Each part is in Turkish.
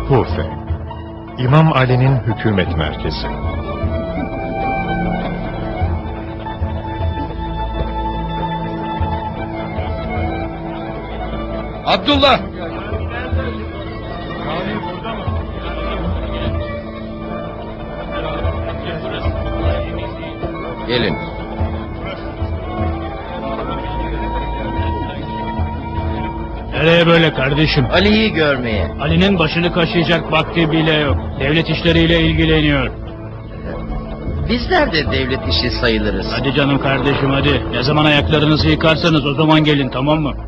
Kufe, İmam Ali'nin hükümet merkezi. Abdullah! Gelin. Nereye böyle kardeşim? Ali'yi görmeye. Ali'nin başını kaşıyacak vakti bile yok. Devlet işleriyle ilgileniyor. Bizler de devlet işi sayılırız. Hadi canım kardeşim hadi. Ne zaman ayaklarınızı yıkarsanız o zaman gelin, tamam mı?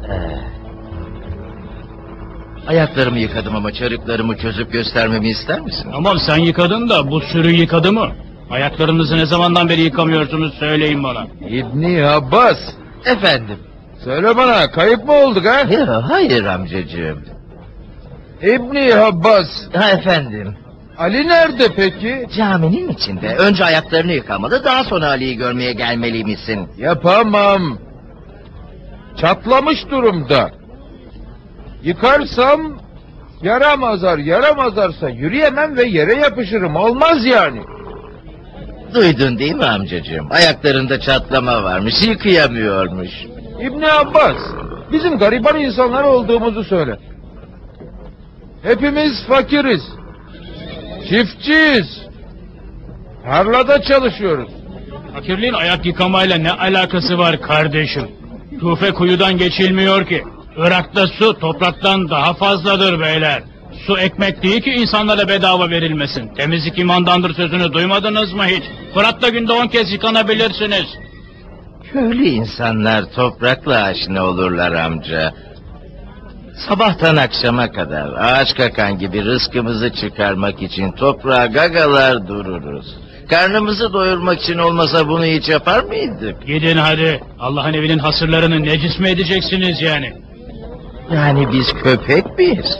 Ayaklarımı yıkadım ama çarıklarımı çözüp göstermemi ister misin? Tamam, sen yıkadın da bu sürü yıkadı mı? Ayaklarınızı ne zamandan beri yıkamıyorsunuz, söyleyin bana. İbni Abbas! Efendim? Söyle bana, kayıp mı olduk ha? Ya, hayır amcacığım. İbni Abbas! Ha efendim. Ali nerede peki? Caminin içinde. Önce ayaklarını yıkamalı, daha sonra Ali'yi görmeye gelmeli misin? Yapamam. Çatlamış durumda. Yıkarsam yaram azar, yaram azarsa yürüyemem ve yere yapışırım. Olmaz yani. Duydun değil mi amcacığım? Ayaklarında çatlama varmış, yıkayamıyormuş. İbni Abbas, bizim gariban insanlar olduğumuzu söyle. Hepimiz fakiriz. Çiftçiyiz. Tarlada çalışıyoruz. Fakirliğin ayak yıkamayla ne alakası var kardeşim? Kufe kuyudan geçilmiyor ki. Irak'ta su topraktan daha fazladır beyler. Su ekmek değil ki insanlara bedava verilmesin. Temizlik imandandır sözünü duymadınız mı hiç? Fırat'ta günde 10 kez yıkanabilirsiniz. Köylü insanlar toprakla aşina olurlar amca. Sabahtan akşama kadar ağaç kakan gibi rızkımızı çıkarmak için toprağa gagalar dururuz. Karnımızı doyurmak için olmasa bunu hiç yapar mıydık? Gidin hadi. Allah'ın evinin hasırlarını necis mi edeceksiniz yani? Yani biz köpek miyiz?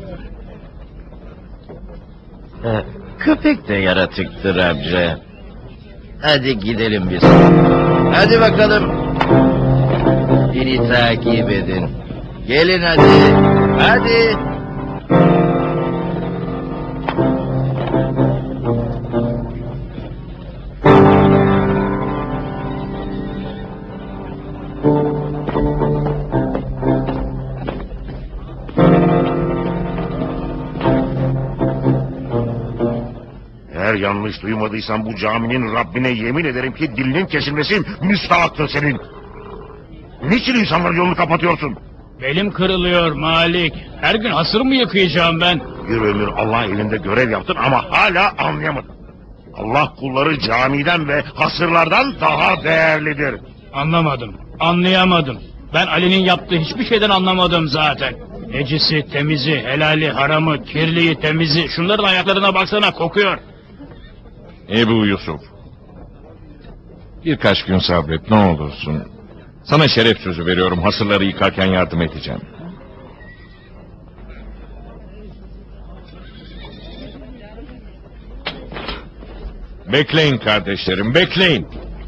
Köpek de yaratıktır amca. Hadi gidelim biz. Hadi bakalım. Beni takip edin. Gelin hadi. Hadi. Eğer yanlış duymadıysan bu caminin Rabbine yemin ederim ki dilinin kesilmesi müstahaktır senin. Niçin insanların yolunu kapatıyorsun? Belim kırılıyor Malik. Her gün hasır mı yıkayacağım ben? Bir ömür Allah elinde görev yaptın ama hala anlayamadın. Allah kulları camiden ve hasırlardan daha değerlidir. Anlamadım, anlayamadım. Ben Ali'nin yaptığı hiçbir şeyden anlamadım zaten. Necisi, temizi, helali, haramı, kirliyi, temizi. Şunların ayaklarına baksana, kokuyor. Ebu Yusuf, birkaç gün sabret ne olursun. Sana şeref sözü veriyorum, hasırları yıkarken yardım edeceğim. Bekleyin kardeşlerim, bekleyin.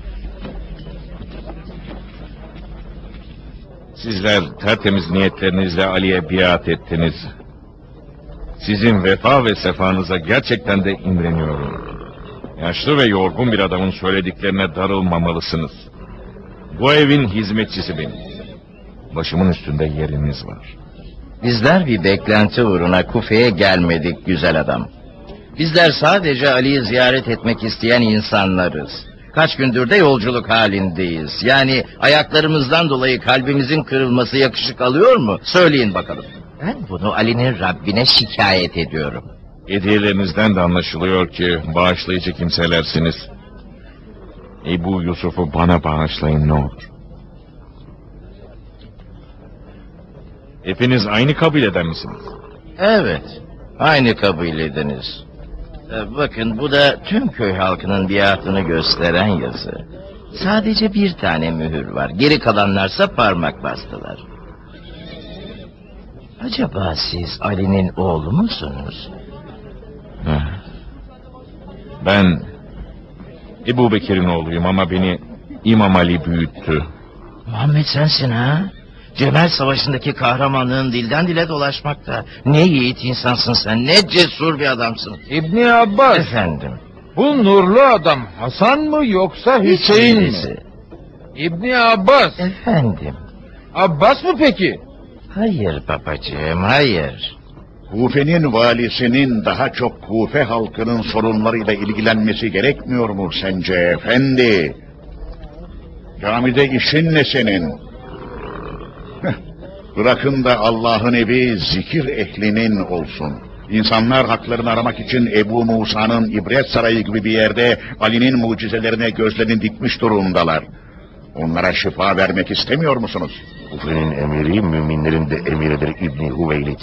Sizler tertemiz niyetlerinizle Ali'ye biat ettiniz. Sizin vefa ve sefanıza gerçekten de imreniyorum. Yaşlı ve yorgun bir adamın söylediklerine darılmamalısınız. Bu evin hizmetçisi benim. Başımın üstünde yeriniz var. Bizler bir beklenti uğruna Kufe'ye gelmedik güzel adam. Bizler sadece Ali'yi ziyaret etmek isteyen insanlarız. Kaç gündür de yolculuk halindeyiz. Yani ayaklarımızdan dolayı kalbimizin kırılması yakışık alıyor mu? Söyleyin bakalım. Ben bunu Ali'nin Rabbine şikayet ediyorum. Hediyelerinizden de anlaşılıyor ki bağışlayıcı kimselersiniz. Ebu Yusuf'u bana bağışlayın ne olur. Hepiniz aynı kabileden misiniz? Evet, aynı kabiledeniz. Bakın bu da tüm köy halkının biatını gösteren yazı. Sadece bir tane mühür var. Geri kalanlarsa parmak bastılar. Acaba siz Ali'nin oğlu musunuz? Ben Ebu Bekir'in oğluyum ama beni İmam Ali büyüttü. Muhammed sensin ha? Cemel Savaşı'ndaki kahramanlığın dilden dile dolaşmakta. Ne yiğit insansın sen, ne cesur bir adamsın. İbni Abbas, Efendim. bu nurlu adam Hasan mı yoksa Hüseyin mi? Hiçbirisi. İbni Abbas, Efendim. Abbas mı peki? Hayır babacığım, hayır. Kufe'nin valisinin daha çok Kufe halkının sorunlarıyla ilgilenmesi gerekmiyor mu sence efendi? Camide işin ne senin? Bırakın da Allah'ın evi zikir ehlinin olsun. İnsanlar haklarını aramak için Ebu Musa'nın ibret sarayı gibi bir yerde Ali'nin mucizelerine gözlerini dikmiş durumdalar. Onlara şifa vermek istemiyor musunuz? Kufe'nin emiri müminlerin de emiridir İbni Hüveylid.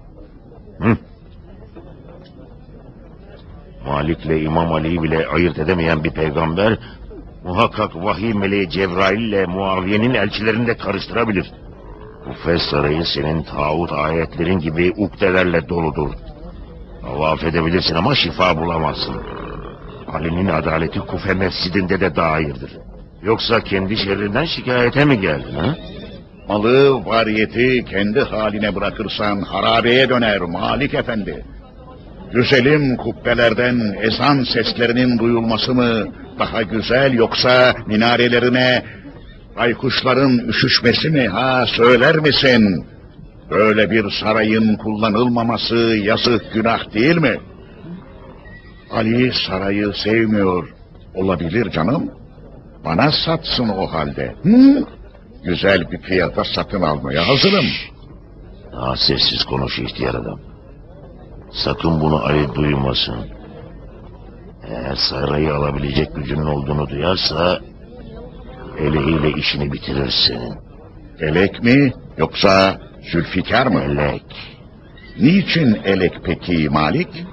Malik'le İmam Ali'yi bile ayırt edemeyen bir peygamber muhakkak vahiy meleği Cebrail ile Muaviye'nin elçilerini de karıştırabilir. Kufe sarayı senin tağut ayetlerin gibi ukdelerle doludur. Tavaf edebilirsin ama şifa bulamazsın. Ali'nin adaleti Kufe mescidinde de dairdir. Yoksa kendi şerrinden şikayete mi geldin ha? Malı, variyeti kendi haline bırakırsan harabeye döner Malik Efendi. Güzelim kubbelerden ezan seslerinin duyulması mı daha güzel yoksa minarelerine baykuşların üşüşmesi mi ha söyler misin? Böyle bir sarayın kullanılmaması yazık günah değil mi? Ali sarayı sevmiyor olabilir canım. Bana satsın o halde. Güzel bir fiyata satın almaya hazırım. Daha sessiz konuş ihtiyar adam. Sakın bunu Ali duymasın. Eğer sarayı alabilecek gücünün olduğunu duyarsa eleğiyle işini bitirir senin. Elek mi yoksa Zülfikar mı? Elek. Niçin elek peki Malik?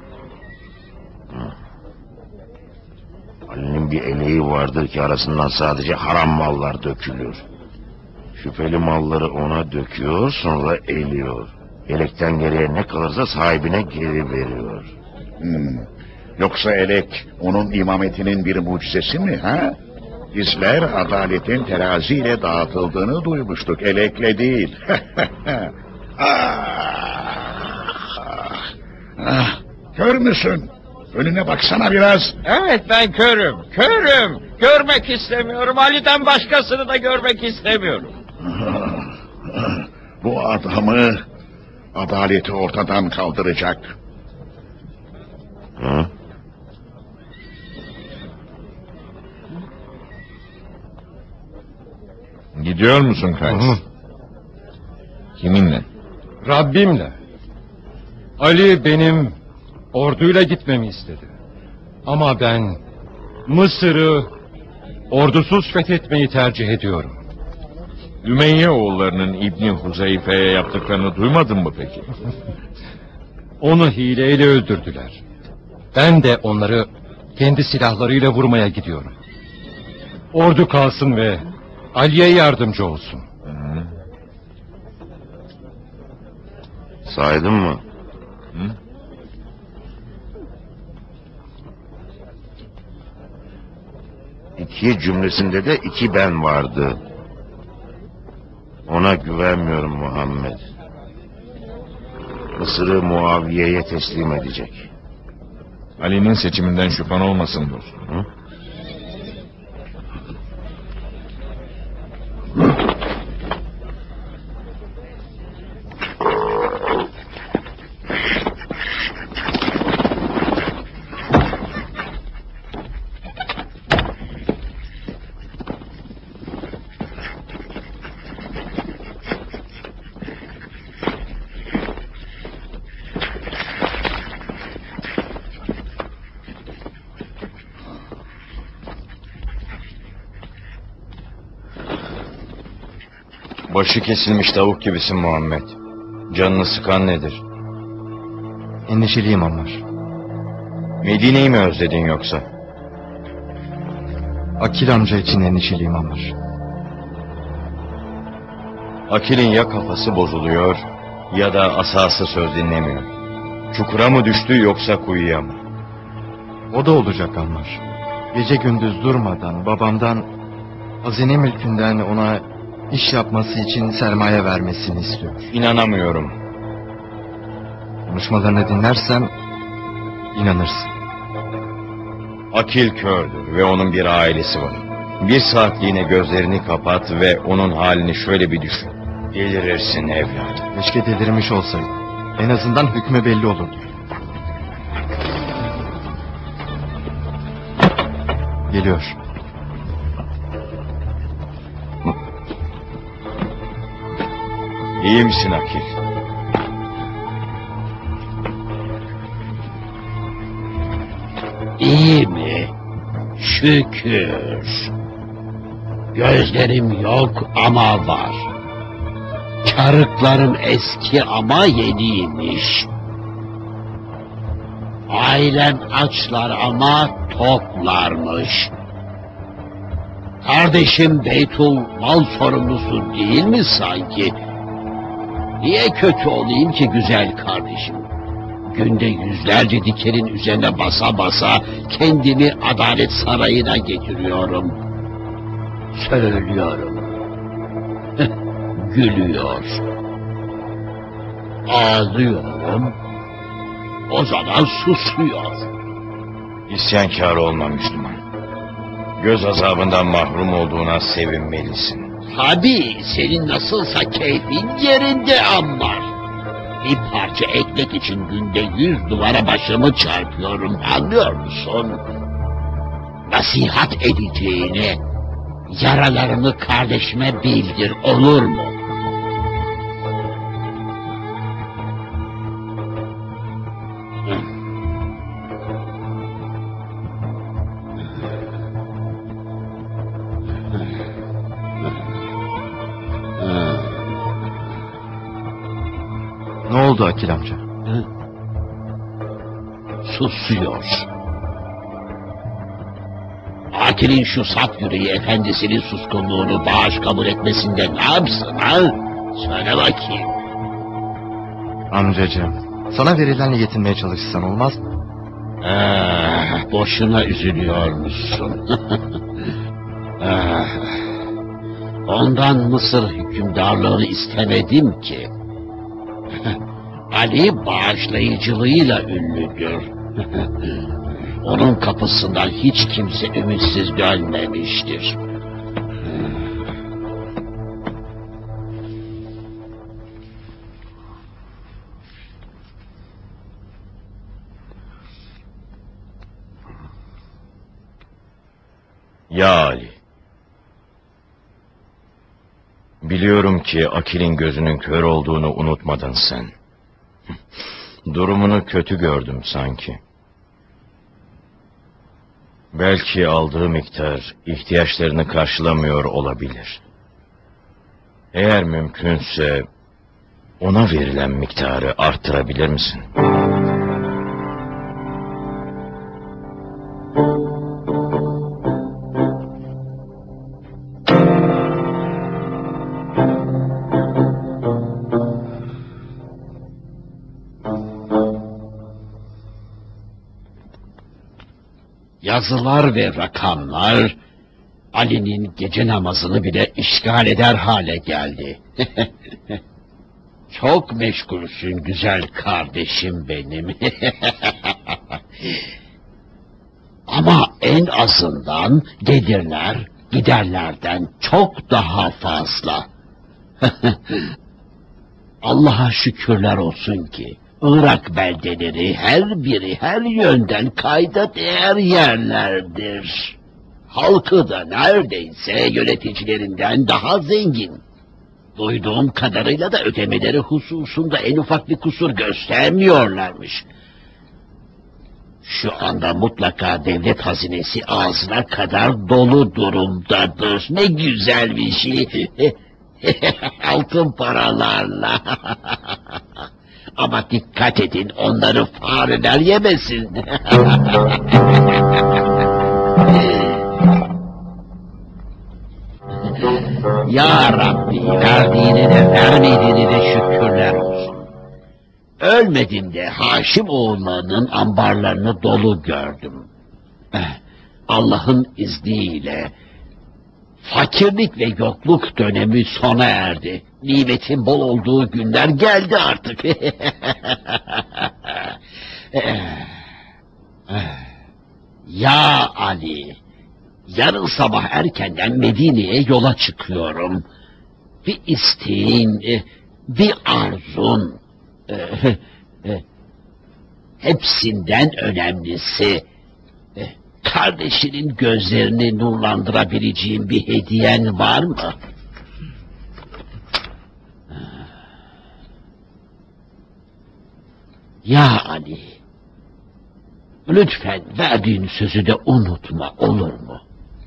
Ali'nin bir eleği vardır ki arasından sadece haram mallar dökülür. Şüpheli malları ona döküyor, sonra eliyor. Elekten geriye ne kalırsa sahibine geri veriyor. Yoksa elek onun imametinin bir mucizesi mi ha? Bizler adaletin teraziyle dağıtıldığını duymuştuk, elekle değil. Kör müsün? Önüne baksana biraz. Evet, ben körüm, körüm. Görmek istemiyorum, Ali'den başkasını da görmek istemiyorum. Bu adamı adaleti ortadan kaldıracak. Hı? Gidiyor musun Kays? Kiminle? Rabbimle. Ali benim orduyla gitmemi istedi. Ama ben Mısır'ı ordusuz fethetmeyi tercih ediyorum. Ümeyye oğullarının İbni Huzeyfe'ye yaptıklarını duymadın mı peki? Onu hileyle öldürdüler. Ben de onları kendi silahlarıyla vurmaya gidiyorum. Ordu kalsın ve Ali'ye yardımcı olsun. Saydın mı? Hı? İki cümlesinde de iki ben vardı. Ona güvenmiyorum Muhammed. Mısır'ı Muaviye'ye teslim edecek. Ali'nin seçiminden şüphen olmasın dostum. Hı? Başı kesilmiş tavuk gibisin Muhammed. Canını sıkan nedir? Endişeliyim Ammar. Medine'yi mi özledin yoksa? Akil amca için endişeliyim Ammar. Akil'in ya kafası bozuluyor ya da asası söz dinlemiyor. Çukura mı düştü yoksa kuyuya mı? O da olacak Ammar. Gece gündüz durmadan babamdan hazine mülkünden ona İş yapması için sermaye vermesini istiyor. İnanamıyorum. Konuşmalarını dinlersem inanırsın. Akil kördür ve onun bir ailesi var. Bir saatliğine gözlerini kapat ve onun halini şöyle bir düşün. Delirirsin evladım. Keşke delirmiş olsaydı. En azından hükmü belli olurdu. Geliyor. İyi misin Akil? İyi mi? Şükür. Gözlerim yok ama var. Çarıklarım eski ama yeniymiş. Ailem açlar ama toklarmış. Kardeşim Beytul mal sorumlusu değil mi sanki? Niye kötü olayım ki güzel kardeşim? Günde yüzlerce dikenin üzerine basa basa kendimi adalet sarayına getiriyorum. Söylüyorum. Gülüyor. Ağlıyorum. O zaman susuyor. İsyankâr olma Müslüman. Göz azabından mahrum olduğuna sevinmelisin. Tabii senin nasılsa keyfin yerinde Ammar. Bir parça ekmek için günde 100 duvara başımı çarpıyorum, anlıyor musun? Nasihat edeceğine yaralarını kardeşime bildir, olur mu? Ne oldu Akil amca? Susuyor. Akil'in şu saf yüreği efendisinin suskunluğunu bağış kabul etmesinde ne yapsın ha? Söyle bakayım. Amcacığım, sana verilenle yetinmeye çalışsan olmaz mı? Boşuna üzülüyor musun? Ondan Mısır hükümdarlığını istemedim ki. Ali bağışlayıcılığıyla ünlüdür. Onun kapısından hiç kimse ümitsiz dönmemiştir. Ya Ali. Biliyorum ki Akil'in gözünün kör olduğunu unutmadın sen. Durumunu kötü gördüm sanki. Belki aldığı miktar ihtiyaçlarını karşılamıyor olabilir. Eğer mümkünse ona verilen miktarı artırabilir misin? Yazılar ve rakamlar Ali'nin gece namazını bile işgal eder hale geldi. Çok meşgulsün güzel kardeşim benim. Ama en azından gelirler giderlerden çok daha fazla. Allah'a şükürler olsun ki Irak beldeleri her biri her yönden kayda değer yerlerdir. Halkı da neredeyse yöneticilerinden daha zengin. Duyduğum kadarıyla da ödemeleri hususunda en ufak bir kusur göstermiyorlarmış. Şu anda mutlaka devlet hazinesi ağzına kadar dolu durumdadır. Ne güzel bir şey. Altın paralarla. Ama dikkat edin, onları fareler yemesin. Ya Rabbi, verdiğini de vermediğini de şükürler olsun. Ölmedim de Haşim oğullarının ambarlarını dolu gördüm. Allah'ın izniyle Fakirlik ve yokluk dönemi sona erdi. Nimetin bol olduğu günler geldi artık. Ya Ali, yarın sabah erkenden Medine'ye yola çıkıyorum. Bir isteğin, bir arzun, hepsinden önemlisi, kardeşinin gözlerini nurlandırabileceğin bir hediyen var mı? Ya Ali, lütfen verdiğin sözü de unutma, olur mu?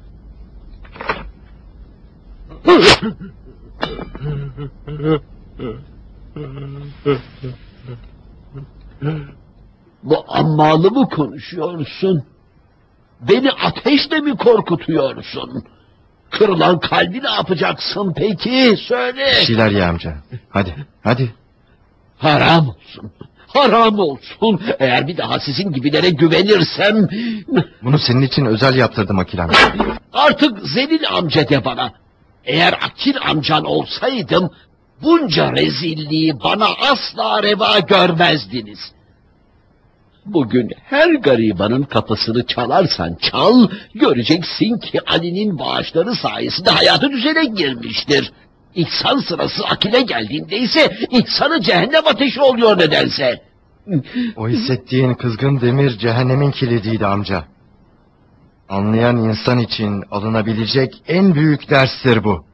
Bu ammalı mı konuşuyorsun? Beni ateşle mi korkutuyorsun? Kırılan kalbi ne yapacaksın peki? Söyle. Bir şeyler ye amca. Hadi. Haram olsun. Haram olsun. Eğer bir daha sizin gibilere güvenirsem... Bunu senin için özel yaptırdım Akil amca. Artık Zelil amca de bana. Eğer Akil amcan olsaydım... bunca rezilliği bana asla reva görmezdiniz. Bugün her garibanın kapısını çalarsan çal... göreceksin ki Ali'nin bağışları sayesinde hayatı düzene girmiştir. İhsan sırası Akil'e geldiğinde ise ihsanı cehennem ateşi oluyor nedense. O hissettiğin kızgın demir cehennemin kilidiydi amca. Anlayan insan için alınabilecek en büyük derstir bu.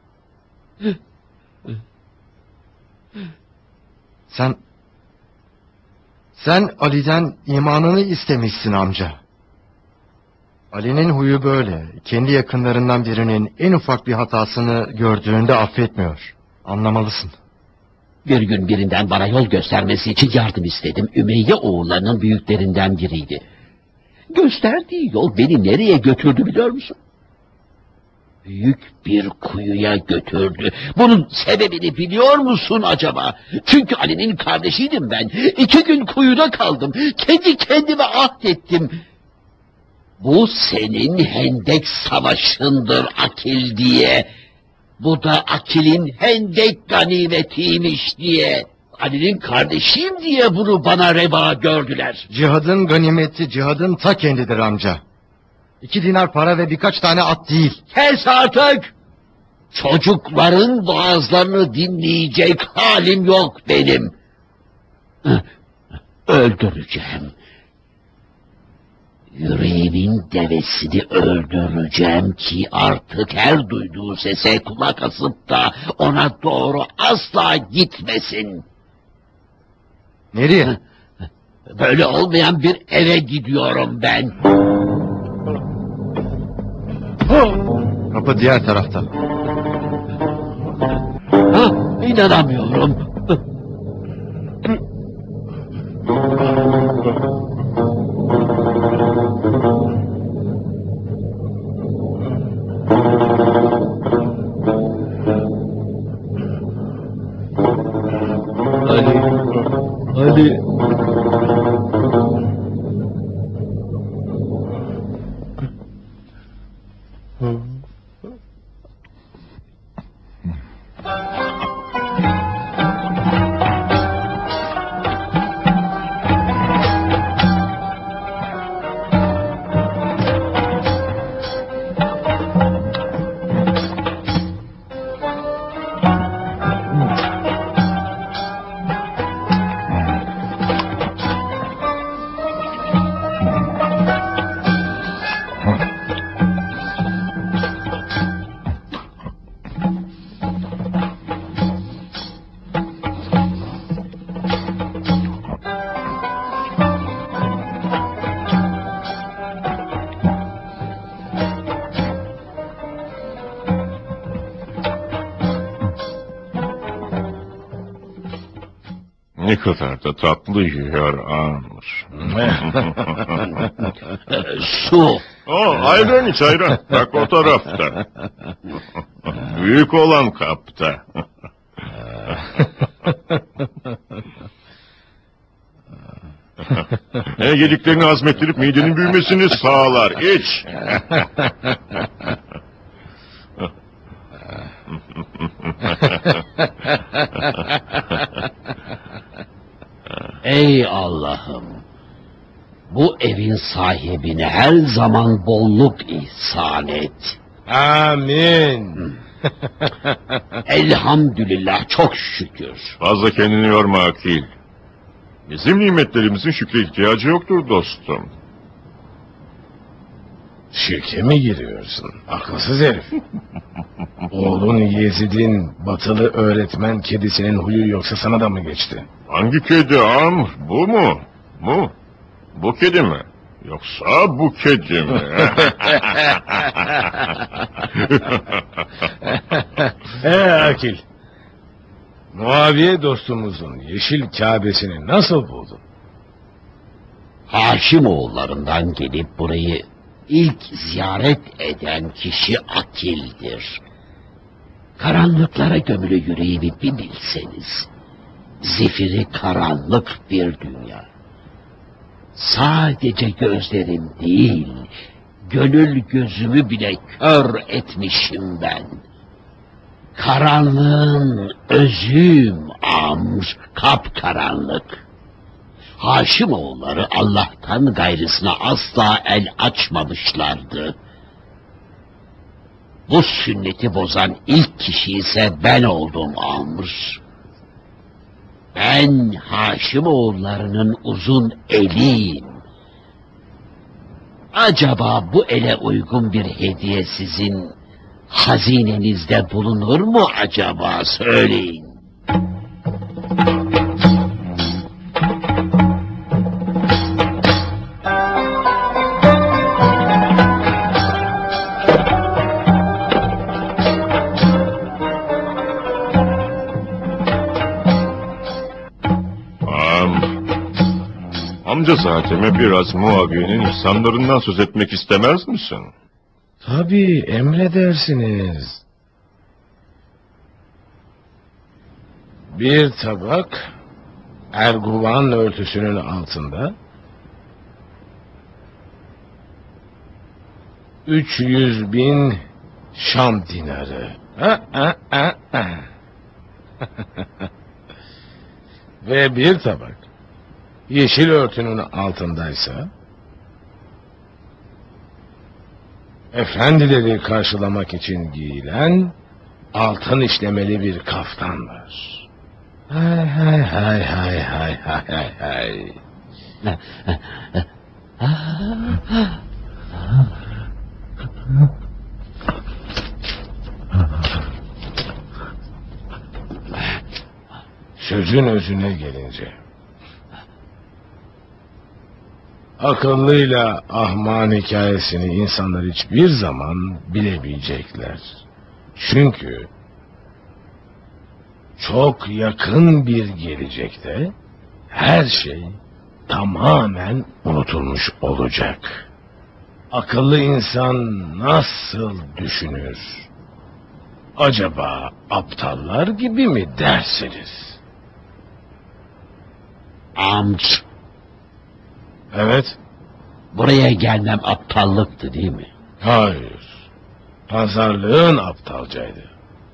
Sen Ali'den imanını istemişsin amca. Ali'nin huyu böyle. Kendi yakınlarından birinin en ufak bir hatasını gördüğünde affetmiyor. Anlamalısın. Bir gün birinden bana yol göstermesi için yardım istedim. Ümeyye oğullarının büyüklerinden biriydi. Gösterdiği yol beni nereye götürdü biliyor musun? Büyük bir kuyuya götürdü. Bunun sebebini biliyor musun acaba? Çünkü Ali'nin kardeşiydim ben. 2 gün kuyuda kaldım. Kendi kendime ahdettim. Bu senin Hendek savaşındır Akil diye. Bu da Akil'in Hendek ganimetiymiş diye. Ali'nin kardeşiyim diye bunu bana reva gördüler. Cihadın ganimeti cihadın ta kendidir amca. 2 dinar para ve birkaç tane at değil. Kes artık! Çocukların vaazlarını dinleyecek halim yok benim. Öldüreceğim. Yüreğimin devesini öldüreceğim ki artık her duyduğu sese kulak asıp da ona doğru asla gitmesin. Nereye? Böyle olmayan bir eve gidiyorum ben. Kapı diğer tarafta. İnanamıyorum. Ali. Ne kadar da tatlı yiyor Amr. Su. Ayran iç ayran. Bak o tarafta. Büyük olan kapta. Yediklerini hazmettirip midenin büyümesini sağlar. İç. Ey Allah'ım! Bu evin sahibine her zaman bolluk ihsan et. Amin. Elhamdülillah, çok şükür. Fazla kendini yorma Akil. Bizim nimetlerimizin şükre ihtiyacı yoktur dostum. Şirke mi giriyorsun? Akılsız herif. Oğlun Yezid'in batılı öğretmen kedisinin huyu yoksa sana da mı geçti? Hangi kedi Amr? Bu mu? Bu? Bu kedi mi? Yoksa bu kedi mi? Akil. Muaviye dostumuzun yeşil Kabe'sini nasıl buldun? Haşimoğullarından gelip burayı ilk ziyaret eden kişi Akil'dir. Karanlıklara gömülü yüreğini bir bilseniz. Zifiri karanlık bir dünya. Sadece gözlerim değil, gönül gözümü bile kör etmişim ben. Karanlığın özüyüm Amr, kapkaranlık. Haşimoğulları Allah'tan gayrısına asla el açmamışlardı. Bu sünneti bozan ilk kişi ise ben oldum Amr. Ben Haşimoğullarının uzun eliyim. Acaba bu ele uygun bir hediye sizin hazinenizde bulunur mu acaba, söyleyin. Amca zateme biraz Muaviye'nin ihsanlarından söz etmek istemez misin? Tabii, emredersiniz. Bir tabak Erguvan örtüsünün altında 300.000 Şam dinarı. Ve bir tabak yeşil örtünün altındaysa efendileri karşılamak için giyilen altın işlemeli bir kaftan var. Hay hay hay hay hay hay hay. Sözün özüne gelince, akıllıyla ahman hikayesini insanlar hiçbir zaman bilemeyecekler. Çünkü çok yakın bir gelecekte her şey tamamen unutulmuş olacak. Akıllı insan nasıl düşünür? Acaba aptallar gibi mi dersiniz? Amr. Evet. Buraya gelmem aptallıktı değil mi? Hayır. Pazarlığın aptalcaydı.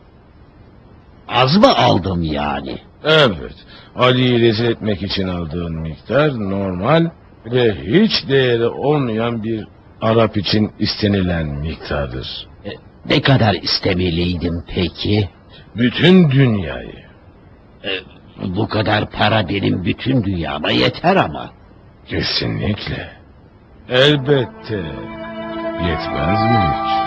Az mı aldım yani? Evet. Ali'yi rezil etmek için aldığın miktar normal ve hiç değeri olmayan bir Arap için istenilen miktardır. Ne kadar istemeliydim peki? Bütün dünyayı. Bu kadar para benim bütün dünyama yeter ama. Kesinlikle. Elbette. Yetmez mi hiç?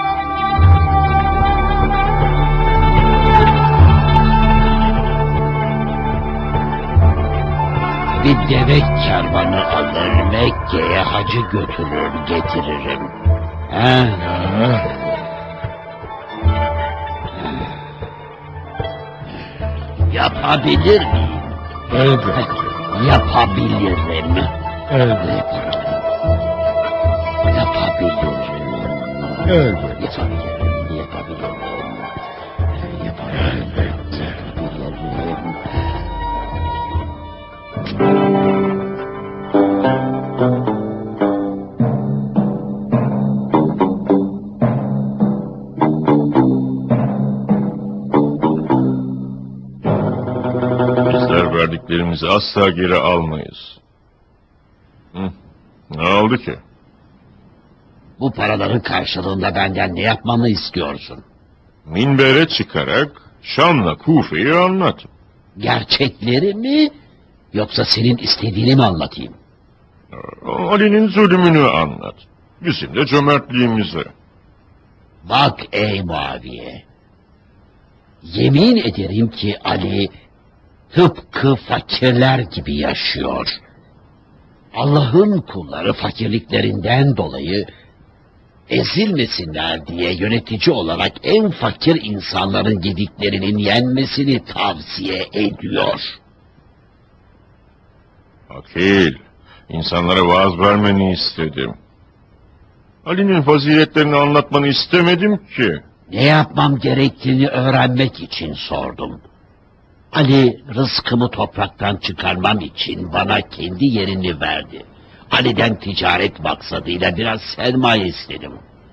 Bir deve kervanı alır, Mekke'ye hacı götürür getiririm. Yapabilir miyim? Elbette. Yapabilirim. Elbette. Yapabilirim. Elbette. Yapabilirim. Yapabilirim. Elbette. Yapabilirim. verdiklerimizi asla geri almayız. Ne oldu ki? Bu paraların karşılığında benden ne yapmamı istiyorsun? Minbere çıkarak Şam'la Kufe'yi anlat. Gerçekleri mi, yoksa senin istediğini mi anlatayım? Ali'nin zulmünü anlat. Bizim de cömertliğimizi. Bak ey Muaviye, yemin ederim ki Ali tıpkı fakirler gibi yaşıyor. Allah'ın kulları fakirliklerinden dolayı ezilmesinler diye yönetici olarak en fakir insanların gediklerinin yenmesini tavsiye ediyor. Akil, insanlara vaaz vermeni istedim. Ali'nin faziletlerini anlatmanı istemedim ki. Ne yapmam gerektiğini öğrenmek için sordum. Ali rızkımı topraktan çıkarmam için bana kendi yerini verdi. Ali'den ticaret maksadıyla biraz sermaye istedim.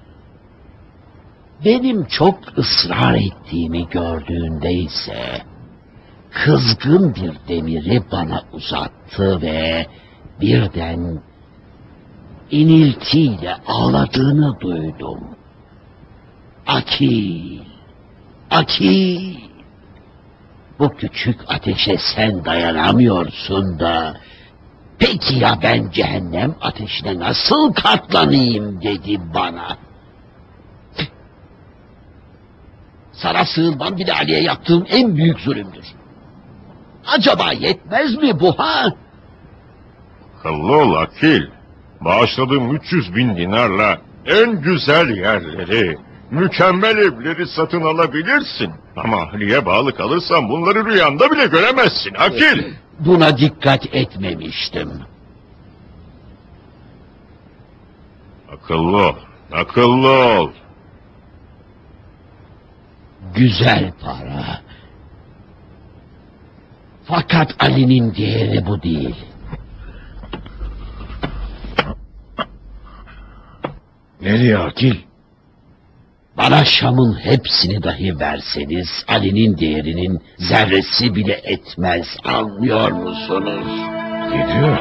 Benim çok ısrar ettiğimi gördüğünde ise kızgın bir demiri bana uzattı ve birden iniltiyle ağladığını duydum. Akil, Akil, bu küçük ateşe sen dayanamıyorsun da, peki ya ben cehennem ateşine nasıl katlanayım dedi bana. Sana sığınmam bile Ali'ye yaptığım en büyük zulümdür. Acaba yetmez mi bu ha? Akıllı ol Akil. Bağışladığım 300.000 dinarla en güzel yerleri, mükemmel evleri satın alabilirsin. Ama Ali'ye bağlı kalırsan bunları rüyanda bile göremezsin Akil. Buna dikkat etmemiştim. Akıllı ol, akıllı ol. Güzel para. Fakat Ali'nin değeri bu değil. Nereye Akil? Bana Şam'ın hepsini dahi verseniz Ali'nin değerinin zerresi bile etmez, anlıyor musunuz? Gidiyor.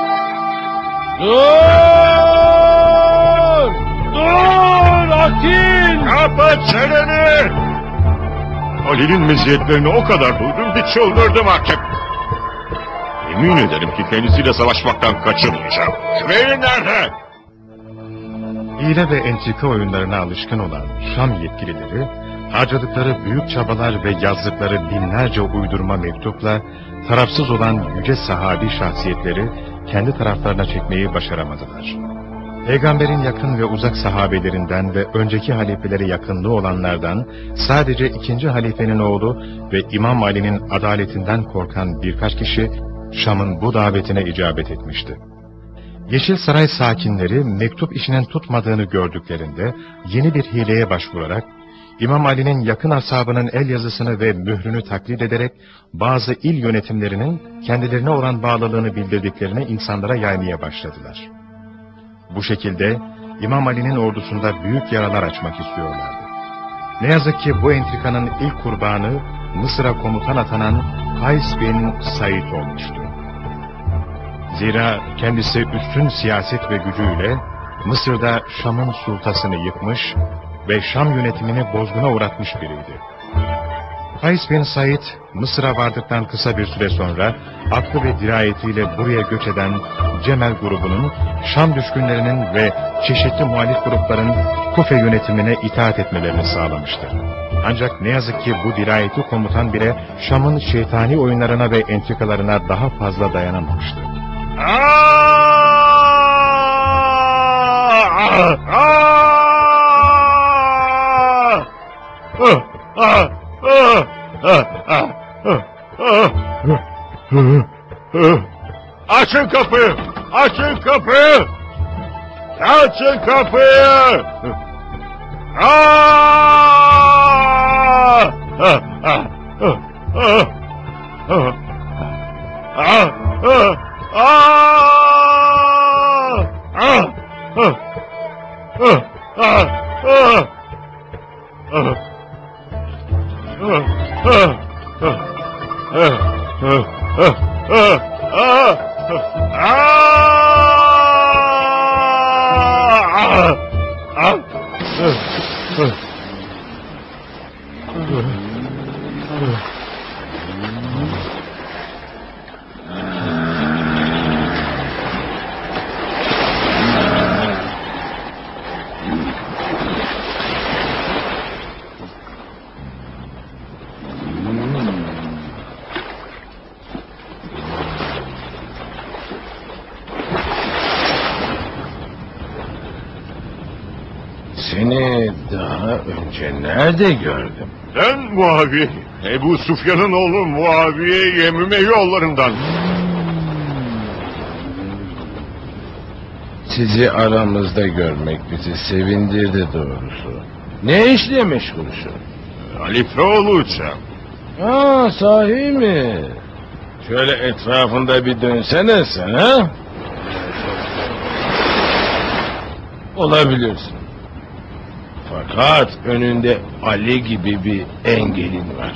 Dur! Dur Akil! Kapat çeneni! Ali'nin meziyetlerini o kadar duydum ki çıldırdım artık. Yemin ederim ki kendisiyle savaşmaktan kaçınmayacağım. Küveyi nerede? Hile ve entrika oyunlarına alışkın olan Şam yetkilileri, harcadıkları büyük çabalar ve yazdıkları binlerce uydurma mektupla tarafsız olan yüce sahabi şahsiyetleri kendi taraflarına çekmeyi başaramadılar. Peygamberin yakın ve uzak sahabelerinden ve önceki halifelere yakınlığı olanlardan sadece ikinci halifenin oğlu ve İmam Ali'nin adaletinden korkan birkaç kişi Şam'ın bu davetine icabet etmişti. Yeşil Saray sakinleri mektup işinin tutmadığını gördüklerinde yeni bir hileye başvurarak İmam Ali'nin yakın ashabının el yazısını ve mührünü taklit ederek bazı il yönetimlerinin kendilerine olan bağlılığını bildirdiklerini insanlara yaymaya başladılar. Bu şekilde İmam Ali'nin ordusunda büyük yaralar açmak istiyorlardı. Ne yazık ki bu entrikanın ilk kurbanı Mısır'a komutan atanan Kays bin Said olmuştu. Zira kendisi üstün siyaset ve gücüyle Mısır'da Şam'ın sultasını yıkmış ve Şam yönetimini bozguna uğratmış biriydi. Kays bin Said, Mısır'a vardıktan kısa bir süre sonra aklı ve dirayetiyle buraya göç eden Cemel grubunun, Şam düşkünlerinin ve çeşitli muhalif grupların Kufe yönetimine itaat etmelerini sağlamıştı. Ancak ne yazık ki bu dirayetli komutan bile Şam'ın şeytani oyunlarına ve entrikalarına daha fazla dayanamamıştı. Açın kapıyı! Açın kapıyı! Açın kapıyı! Seni daha önce nerede gördüm? Ben Muaviye. Ebu Sufyan'ın oğlu Muaviye Yemime yollarından. Sizi aramızda görmek bizi sevindirdi doğrusu. Ne işle meşgulsün? Halife olacağım. Aa, sahi mi? Şöyle etrafında bir dönsene sen, ha? Olabilirsin. Fakat önünde Ali gibi bir engelin var.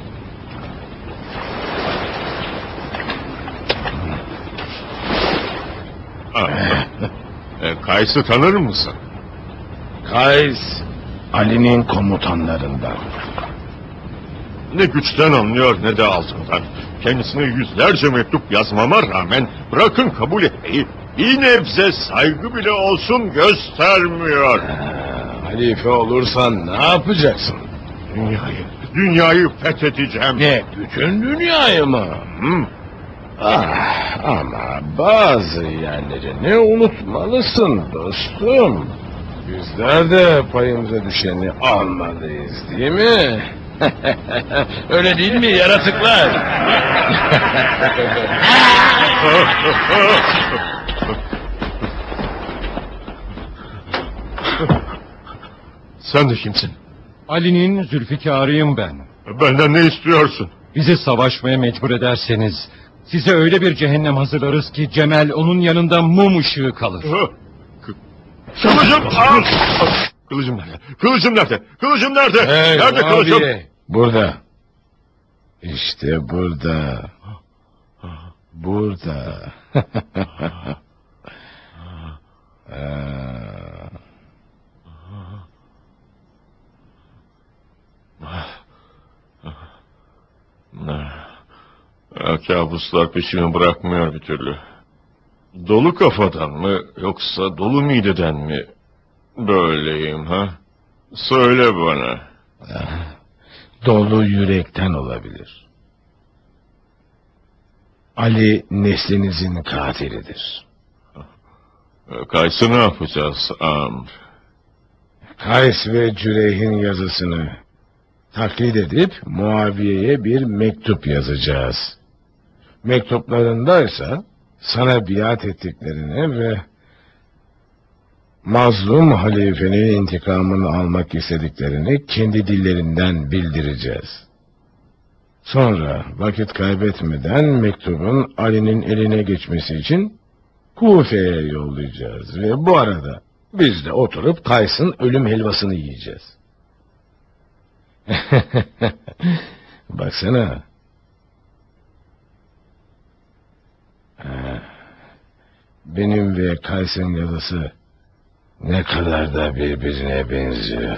Kays'ı tanır mısın? Kays, Ali'nin komutanlarından. Ne güçten anlıyor ne de altından. Kendisine yüzlerce mektup yazmama rağmen bırakın kabul etmeyi, bir nebze saygı bile olsun göstermiyor. Halife olursan ne yapacaksın? Dünyayı fethedeceğim. Ne, bütün dünyayı mı? Ama bazı yerlerini unutmalısın dostum. Bizler de payımıza düşeni almalıyız, değil mi? Öyle değil mi yaratıklar? Sen de kimsin? Ali'nin Zülfikar'ıyım ben. Benden ne istiyorsun? Bizi savaşmaya mecbur ederseniz size öyle bir cehennem hazırlarız ki Cemal onun yanında mum ışığı kalır. Kılıcım! Kılıcım nerede? Kılıcım nerede? Kılıcım nerede? Hey, nerede kılıcım? Burada. İşte burada. Burada. Kabuslar peşimi bırakmıyor bir türlü. Dolu kafadan mı yoksa dolu mideden mi böyleyim ha? Söyle bana. Dolu yürekten olabilir. Ali neslinizin katilidir. Kays'ı ne yapacağız Amr? Kays ve Cüreyh'in yazısını taklit edip Muaviye'ye bir mektup yazacağız. Mektuplarındaysa sana biat ettiklerini ve mazlum halifenin intikamını almak istediklerini kendi dillerinden bildireceğiz. Sonra vakit kaybetmeden mektubun Ali'nin eline geçmesi için Kufe'ye yollayacağız ve bu arada biz de oturup Kays'ın ölüm helvasını yiyeceğiz. Baksana. Benim ve Kays'ın yazısı ne kadar da birbirine benziyor.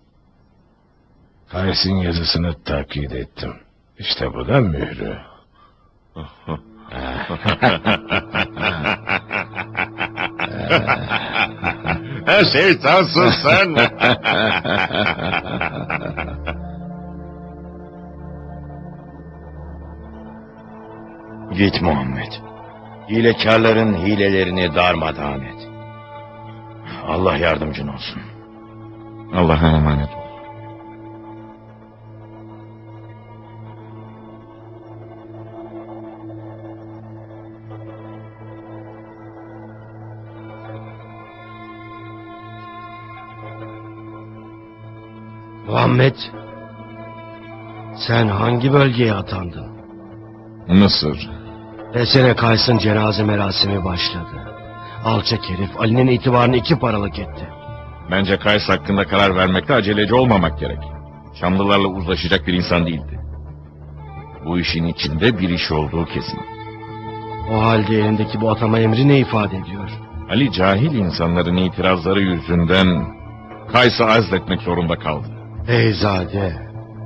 Kays'ın yazısını taklit ettim. İşte bu da mührü. Şeytansın sen. Git Muhammed. Hilekarların hilelerini darmadağın et. Allah yardımcın olsun. Allah'a emanet ol. Muhammed, sen hangi bölgeye atandın? Mısır. Desene Kays'ın cenaze merasimi başladı. Alçak herif Ali'nin itibarını 2 paralık etti. Bence Kays hakkında karar vermekte aceleci olmamak gerek. Şamlılarla uzlaşacak bir insan değildi. Bu işin içinde bir iş olduğu kesin. O halde elindeki bu atama emri ne ifade ediyor? Ali cahil insanların itirazları yüzünden Kays'ı azletmek zorunda kaldı. Beyzade.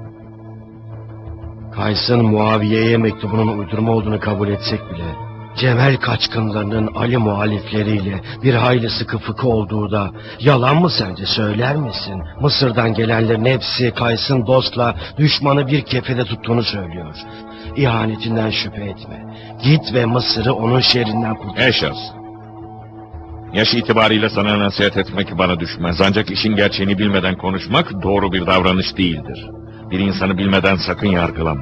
Kays'ın Muaviye'ye mektubunun uydurma olduğunu kabul etsek bile Cemel kaçkınlarının Ali muhalifleriyle bir hayli sıkı fıkı olduğu da yalan mı sence, söyler misin? Mısır'dan gelenlerin hepsi Kays'ın dostla düşmanı bir kefede tuttuğunu söylüyor. İhanetinden şüphe etme. Git ve Mısır'ı onun şerrinden kurtar. Eşas. Yaş itibariyle sana nasihat etmek bana düşmez. Ancak işin gerçeğini bilmeden konuşmak doğru bir davranış değildir. Bir insanı bilmeden sakın yargılama.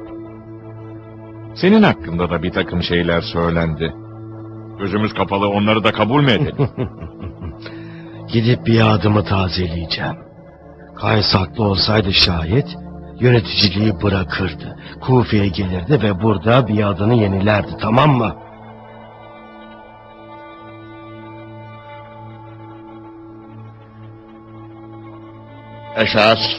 Senin hakkında da bir takım şeyler söylendi. Gözümüz kapalı onları da kabul mü edelim? Gidip bir adımı tazeleyeceğim. Kays haklı olsaydı şayet yöneticiliği bırakırdı. Kufe'ye gelirdi ve burada biadını yenilerdi, tamam mı? Esas.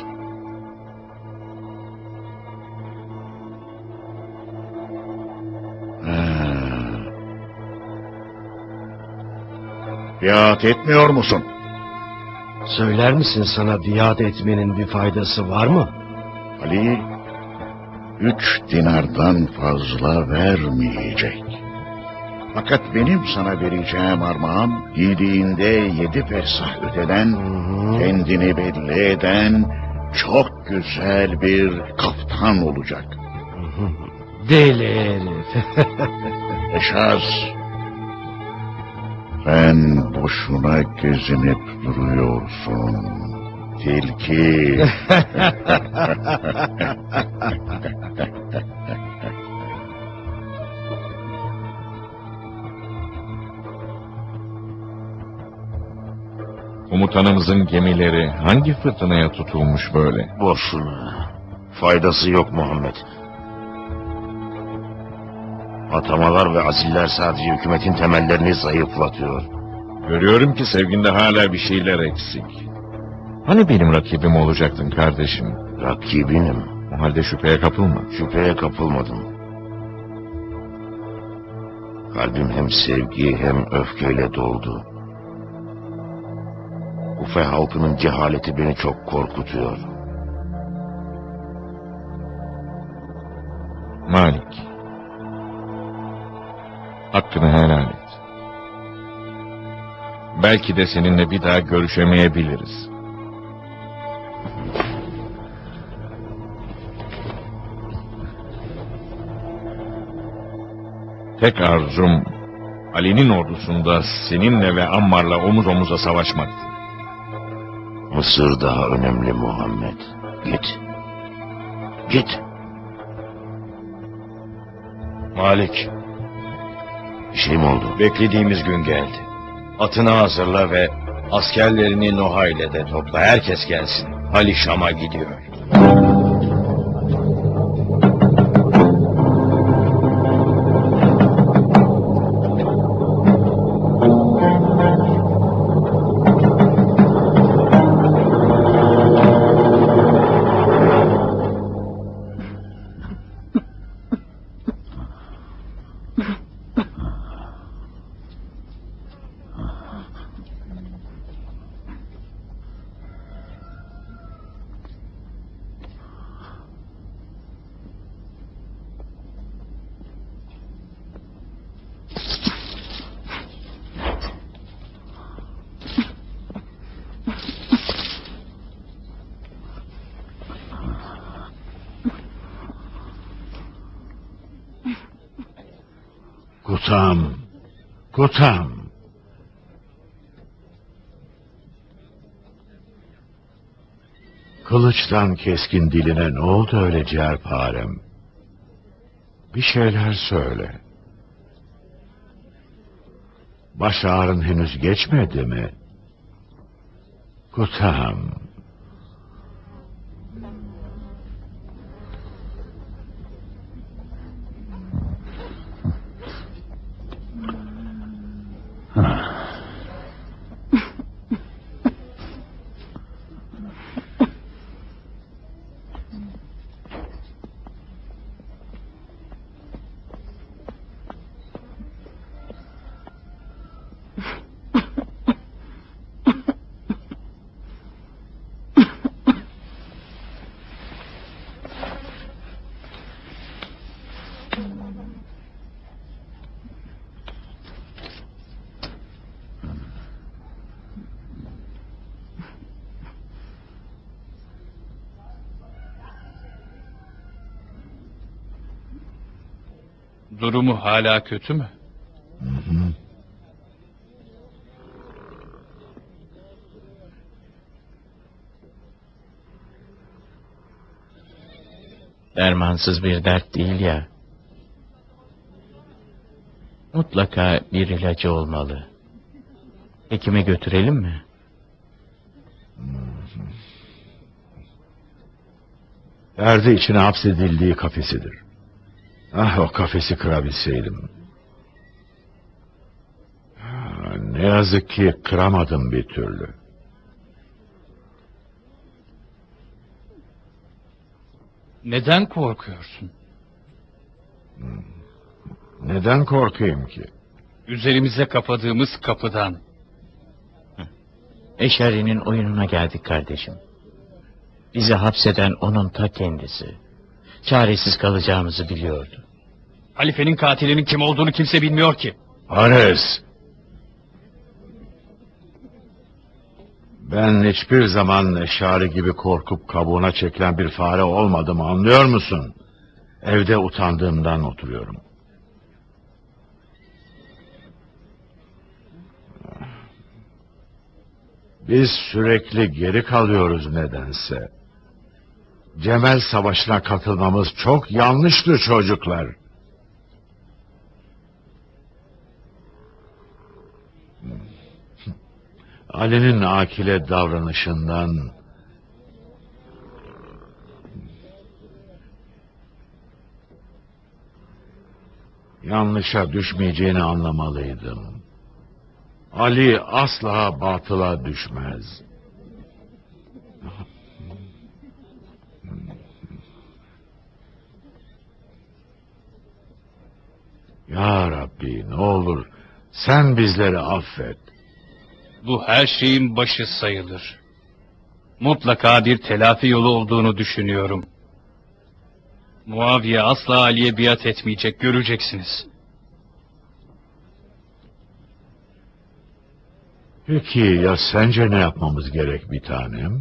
Biat etmiyor musun? Söyler misin, sana biat etmenin bir faydası var mı? Ali 3 dinardan fazla vermeyecek. Fakat benim sana vereceğim armağan giydiğinde 7 fersah öteden kendini belli eden çok güzel bir kaftan olacak. Deli herif. Eşaz, sen boşuna gezinip duruyorsun. Tilki. Komutanımızın gemileri hangi fırtınaya tutulmuş böyle? Boşuna. Faydası yok Muhammed. Atamalar ve asiller sadece hükümetin temellerini zayıflatıyor. Görüyorum ki sevginde hala bir şeyler eksik. Hani benim rakibim olacaktın kardeşim? Rakibinim. O halde şüpheye kapılma. Şüpheye kapılmadım. Kalbim hem sevgi hem öfkeyle doldu. Kufe halkının cehaleti beni çok korkutuyor. Malik, hakkını helal et. Belki de seninle bir daha görüşemeyebiliriz. Tek arzum Ali'nin ordusunda seninle ve Ammar'la omuz omuza savaşmaktı. Mısır daha önemli Muhammed. Git. Git. Malik, Bir şey mi oldu? beklediğimiz gün geldi. Atını hazırla ve askerlerini Noha ile de topla. Herkes gelsin. Ali Şam'a gidiyor. Kutam, Kutam. Kılıçtan keskin diline ne oldu öyle ciğerparem? Bir şeyler söyle. Baş ağrın henüz geçmedi mi? Kutam. Durumu hala kötü mü? Dermansız bir dert değil ya. Mutlaka bir ilacı olmalı. Hekime götürelim mi? Derdi içine hapsedildiği kafesidir. Ah, o kafesi kırabilseydim. Ne yazık ki kıramadım bir türlü. Neden korkuyorsun? Neden korkayım ki? Üzerimize kapadığımız kapıdan. Eşari'nin oyununa geldik kardeşim. Bizi hapseden onun ta kendisi. Çaresiz kalacağımızı biliyordu. Halifenin katilinin kim olduğunu kimse bilmiyor ki. Ares! Ben hiçbir zaman Eşari gibi korkup kabuğuna çekilen bir fare olmadım, anlıyor musun? Evde utandığımdan oturuyorum. Biz sürekli geri kalıyoruz nedense. Cemel Savaşı'na katılmamız çok yanlıştı çocuklar. Ali'nin akile davranışından yanlışa düşmeyeceğini anlamalıydım. Ali asla batıla düşmez. Ya Rabbi, ne olur sen bizleri affet. Bu her şeyin başı sayılır. Mutlaka bir telafi yolu olduğunu düşünüyorum. Muaviye asla Ali'ye biat etmeyecek, göreceksiniz. Peki ya sence ne yapmamız gerek bir tanem?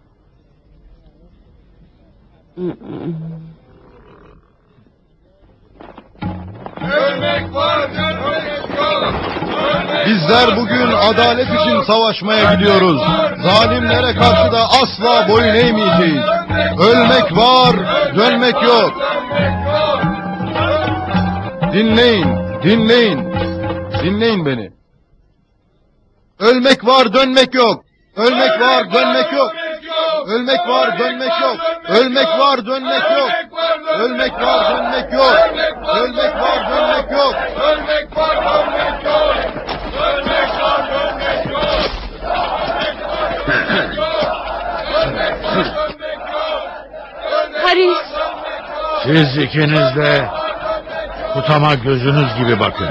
Ölmek var, ölmek yok. Bizler bugün adalet için savaşmaya gidiyoruz. Zalimlere karşı da asla boyun eğmeyeceğiz. Ölmek var, dönmek yok. Dinleyin, dinleyin. Dinleyin beni. Ölmek var, dönmek yok. Ölmek var, dönmek yok. Ölmek var, dönmek yok. Ölmek var, dönmek yok. Ölmek var, dönmek yok. Ölmek var, dönmek yok. Ölmek var, dönmek yok. Ölmek var, dönmek yok. Haris. Siz ikiniz de kutama gözünüz gibi bakın.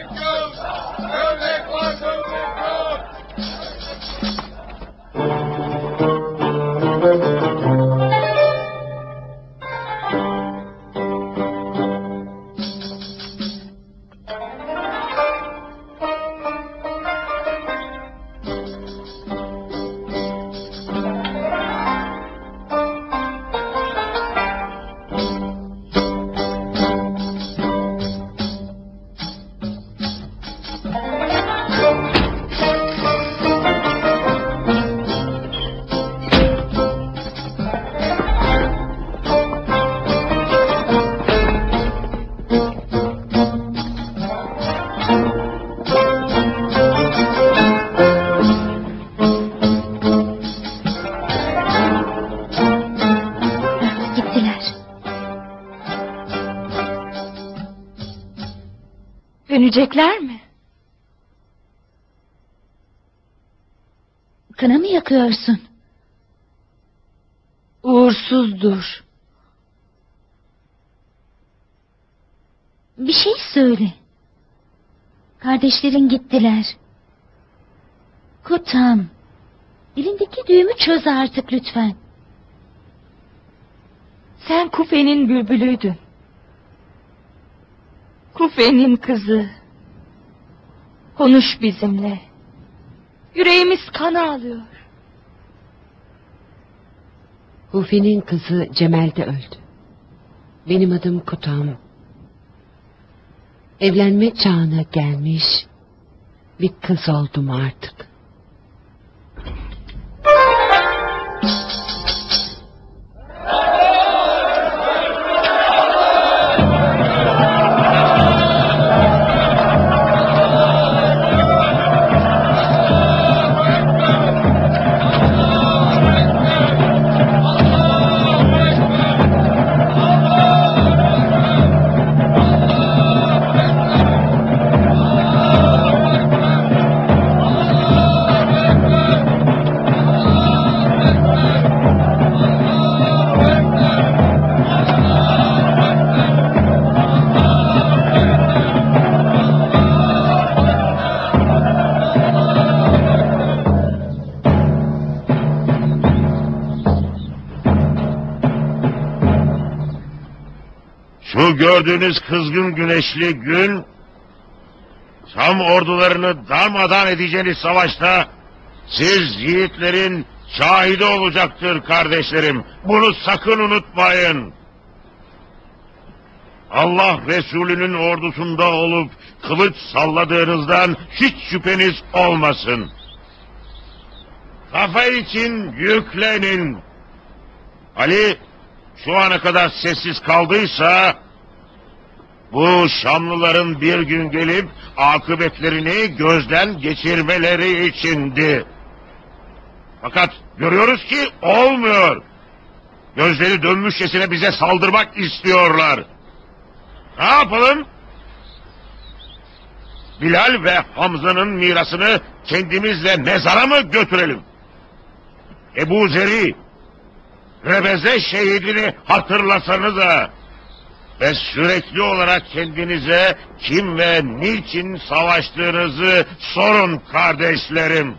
Dönecekler mi? Kına mı yakıyorsun? Uğursuzdur. Bir şey söyle. Kardeşlerin gittiler. Kutam, elindeki düğümü çöz artık lütfen. Sen Kufe'nin bülbülüydün. Kufe'nin kızı. Konuş bizimle. Yüreğimiz kana alıyor. Kufe'nin kızı Cemal'de öldü. Benim adım Kutam. Evlenme çağına gelmiş bir kız oldum artık. Şu gördüğünüz kızgın güneşli gün, Şam ordularını darmadağın edeceğiniz savaşta siz yiğitlerin şahidi olacaktır kardeşlerim. Bunu sakın unutmayın. Allah Resulü'nün ordusunda olup kılıç salladığınızdan hiç şüpheniz olmasın. Kafa için yüklenin. Ali şu ana kadar sessiz kaldıysa, bu Şamlıların bir gün gelip akıbetlerini gözden geçirmeleri içindi. Fakat görüyoruz ki olmuyor. Gözleri dönmüşçesine bize saldırmak istiyorlar. Ne yapalım? Bilal ve Hamza'nın mirasını kendimizle mezara mı götürelim? Ebu Zer'i, Rebeze şehidini hatırlasanıza ve sürekli olarak kendinize kim ve niçin savaştığınızı sorun kardeşlerim.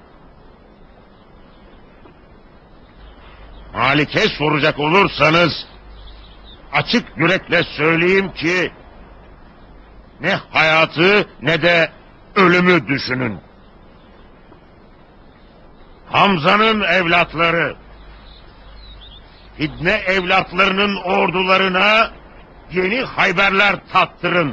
Malik'e soracak olursanız açık yürekle söyleyeyim ki ne hayatı ne de ölümü düşünün. Hamza'nın evlatları, Fidne evlatlarının ordularına yeni Hayberler tattırın.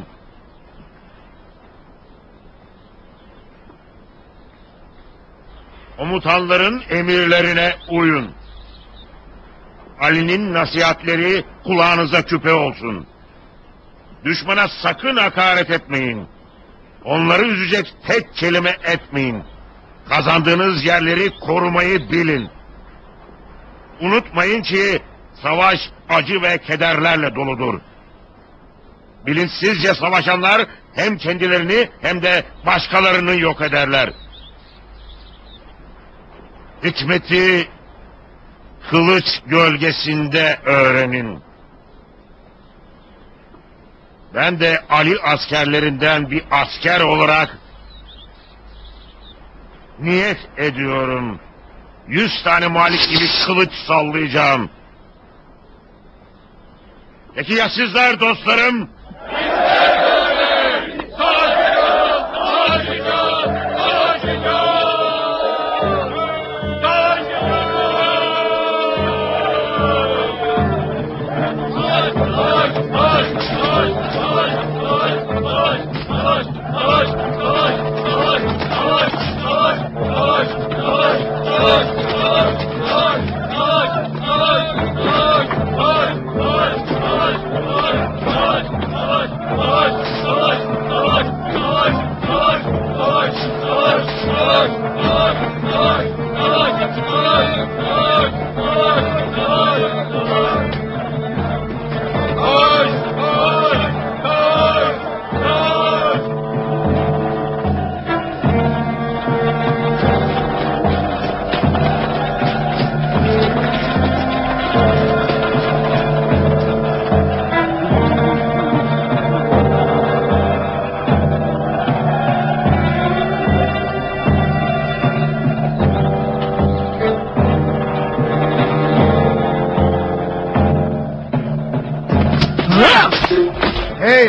Komutanların emirlerine uyun. Ali'nin nasihatleri kulağınıza küpe olsun. Düşmana sakın hakaret etmeyin. Onları üzecek tek kelime etmeyin. Kazandığınız yerleri korumayı bilin. Unutmayın ki savaş acı ve kederlerle doludur. Bilinçsizce savaşanlar hem kendilerini hem de başkalarını yok ederler. Hikmeti kılıç gölgesinde öğrenin. Ben de Ali askerlerinden bir asker olarak niyet ediyorum. 100 tane Malik gibi kılıç sallayacağım. Peki ya sizler dostlarım?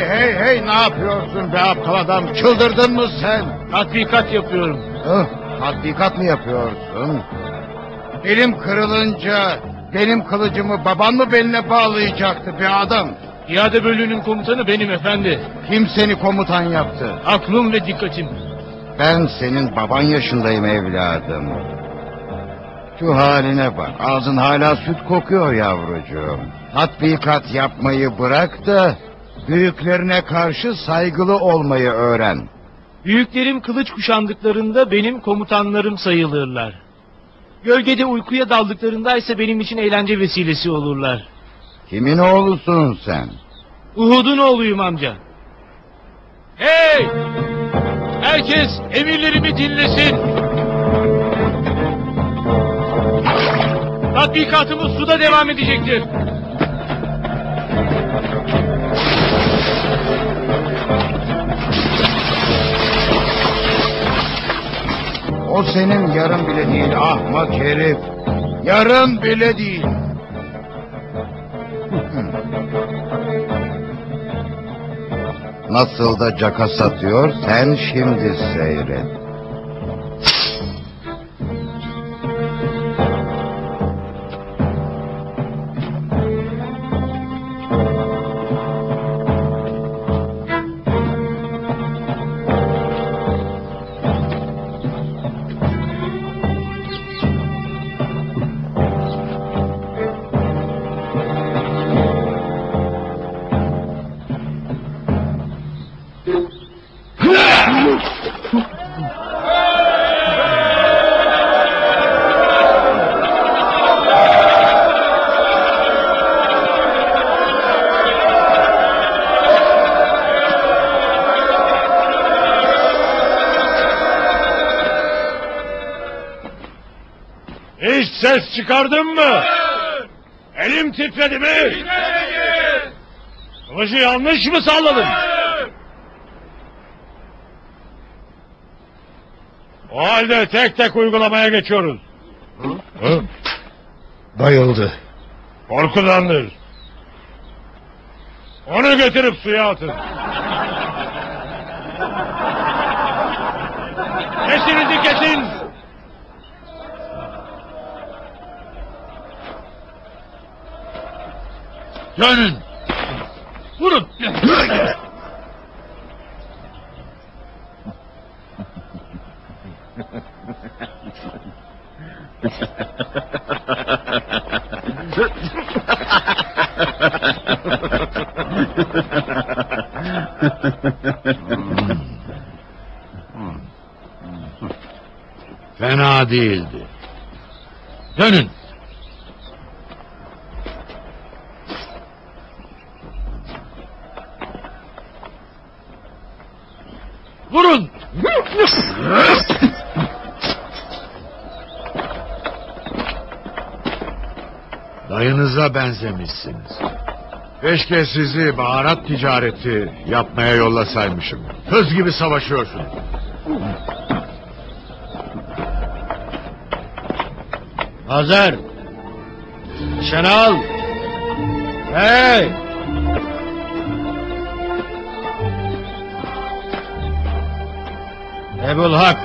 Hey, ne yapıyorsun be aptal adam? Çıldırdın mı sen? Tatbikat yapıyorum. Tatbikat mı yapıyorsun? Elim kırılınca benim kılıcımı baban mı beline bağlayacaktı be adam? İade bölüğünün komutanı benim efendi. Kim seni komutan yaptı? Aklım ve dikkatim. Ben senin baban yaşındayım evladım. Şu haline bak, ağzın hala süt kokuyor yavrucuğum. Tatbikat yapmayı bırak da büyüklerine karşı saygılı olmayı öğren. Büyüklerim kılıç kuşandıklarında benim komutanlarım sayılırlar. Gölgede uykuya daldıklarında ise benim için eğlence vesilesi olurlar. Kimin oğlusun sen? Uhud'un oğluyum amca. Hey! Herkes emirlerimi dinlesin. Tatbikatımız suda devam edecektir. O senin yarın bile değil ahmak herif. Yarın bile değil. Nasıl da caka satıyor, sen şimdi seyret. Hiç ses çıkardın mı? Elim titredi mi? Kılıcı yanlış mı salladın? O halde tek tek uygulamaya geçiyoruz. Bayıldı. Korkudandır. Onu götürüp suya atın. Sesinizi kesin. Dönün. Vurun. Fena değildi. Dönün. Vurun. Dayınıza benzemişsiniz. Keşke sizi baharat ticareti yapmaya yollasaymışım. Hız gibi savaşıyorsunuz. Hazır. Nişan al. Hey! Ebul Hak.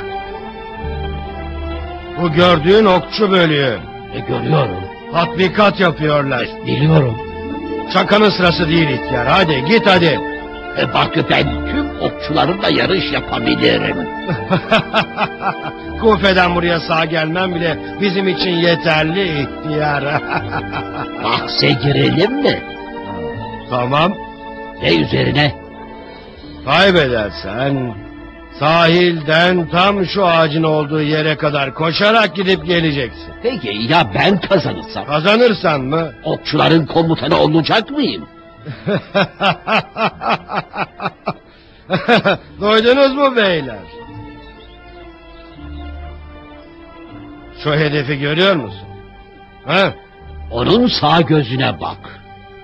Bu gördüğün okçu bölüğü. Görüyorum. Tatbikat yapıyorlar. Biliyorum. Şakanın sırası değil ihtiyar. Hadi git hadi. Bak ben tüm okçularımla yarış yapabilirim. Kufe'den buraya sağ gelmem bile bizim için yeterli ihtiyar. Bahse girelim mi? Tamam. Ne üzerine? Kaybedersen sahilden tam şu ağacın olduğu yere kadar koşarak gidip geleceksin. Peki ya ben kazanırsam? Kazanırsan mı? Okçuların komutanı olacak mıyım? Duydunuz mu beyler? Şu hedefi görüyor musun? Ha? Onun sağ gözüne bak.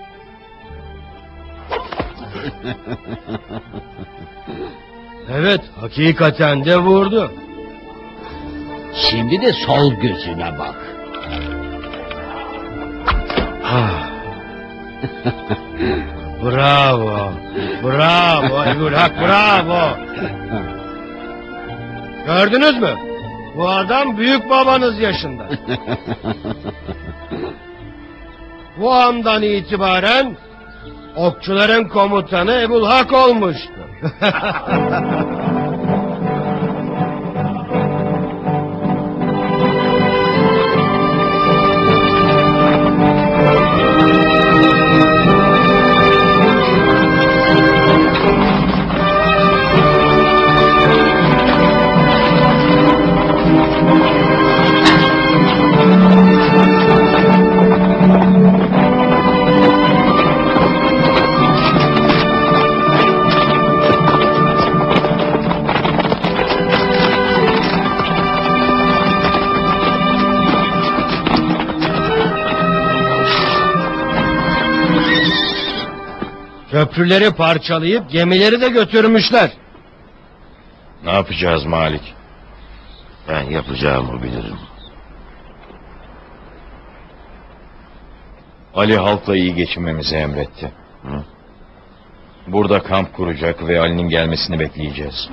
Evet, hakikaten de vurdu. Şimdi de sol gözüne bak. Bravo. Bravo Ebu Hak, bravo. Gördünüz mü? Bu adam büyük babanız yaşında. Bu andan itibaren okçuların komutanı Ebu Hak olmuştur. Köprüleri parçalayıp gemileri de götürmüşler. Ne yapacağız Malik? Ben yapacağımı bilirim. Ali halkla iyi geçinmemizi emretti. Hı? Burada kamp kuracak ve Ali'nin gelmesini bekleyeceğiz.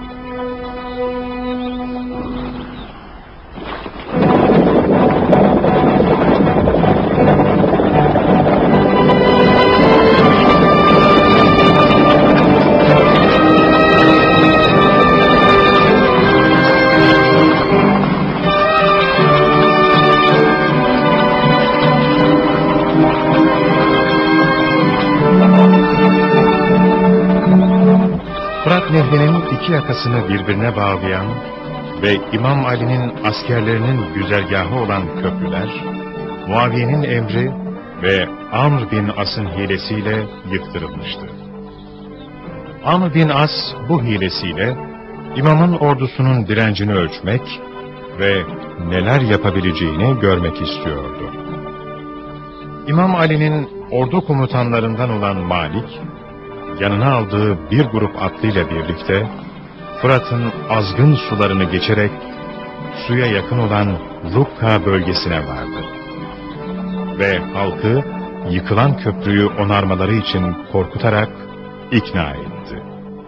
Nehrinin iki yakasını birbirine bağlayan ve İmam Ali'nin askerlerinin güzergahı olan köprüler, Muaviye'nin emri ve Amr bin As'ın hilesiyle yıktırılmıştı. Amr bin As bu hilesiyle İmam'ın ordusunun direncini ölçmek ve neler yapabileceğini görmek istiyordu. İmam Ali'nin ordu komutanlarından olan Malik, yanına aldığı bir grup atlıyla birlikte Fırat'ın azgın sularını geçerek suya yakın olan Rukka bölgesine vardı. Ve halkı yıkılan köprüyü onarmaları için korkutarak ikna etti.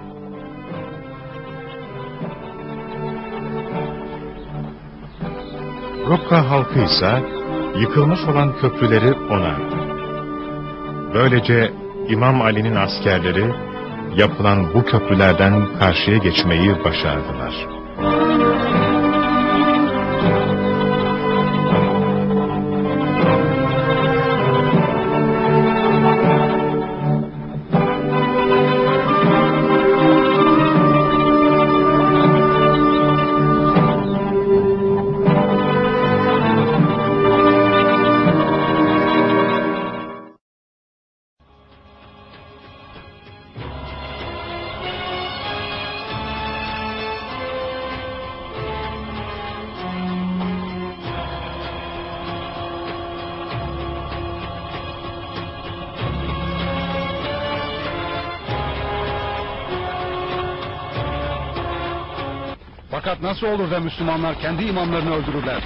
Rukka halkı ise yıkılmış olan köprüleri onardı. Böylece İmam Ali'nin askerleri yapılan bu köprülerden karşıya geçmeyi başardılar. Fakat nasıl olur da Müslümanlar kendi imamlarını öldürürler?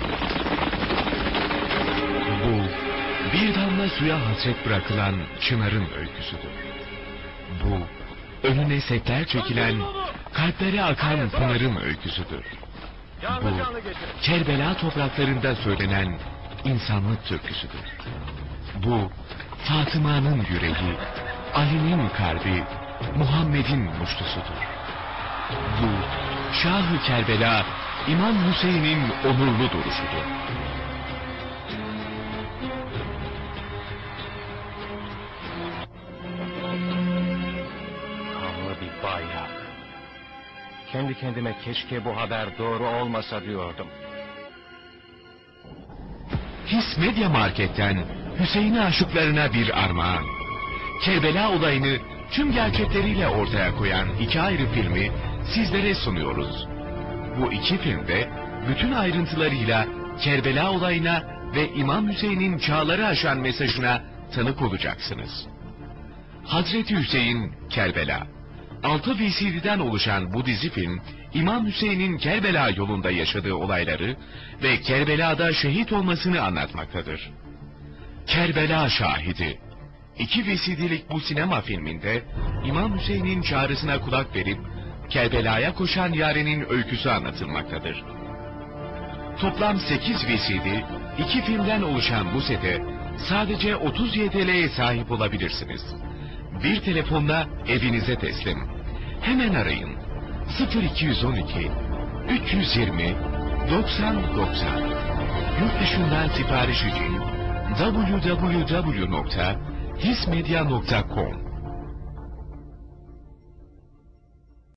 Bu, bir damla suya hasret bırakılan çınarın öyküsüdür. Bu, önüne setler çekilen, kalplere akan pınarın öyküsüdür. Bu, Kerbela topraklarında söylenen insanlık türküsüdür. Bu, Fatıma'nın yüreği, Ali'nin kalbi, Muhammed'in muştusudur. Bu, Şah-ı Kerbela, İmam Hüseyin'in onurlu duruşudur. Kanlı bir bayrak. Kendi kendime keşke bu haber doğru olmasa diyordum. His Medya Market'ten Hüseyin aşıklarına bir armağan. Kerbela olayını tüm gerçekleriyle ortaya koyan iki ayrı filmi sizlere sunuyoruz. Bu iki filmde bütün ayrıntılarıyla Kerbela olayına ve İmam Hüseyin'in çağları aşan mesajına tanık olacaksınız. Hazreti Hüseyin Kerbela. 6 VCD'den oluşan bu dizi film, İmam Hüseyin'in Kerbela yolunda yaşadığı olayları ve Kerbela'da şehit olmasını anlatmaktadır. Kerbela Şahidi. 2 VCD'lik bu sinema filminde İmam Hüseyin'in çağrısına kulak verip Kerbela'ya koşan yarenin öyküsü anlatılmaktadır. Toplam 8 VCD, 2 filmden oluşan bu sete sadece 30 YTL'ye sahip olabilirsiniz. Bir telefonla evinize teslim. Hemen arayın. 0212 320 90 90. Yurt dışından sipariş için www.hismedia.com